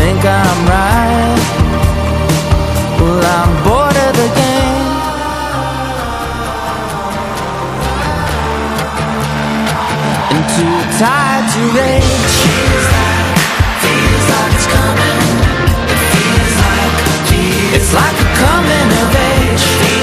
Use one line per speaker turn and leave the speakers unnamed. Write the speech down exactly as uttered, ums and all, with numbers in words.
think I'm right. Well, I'm bored of the game. And too tired to rage. Feels like, feels like it's coming. It feels like, feels it's like a coming of age.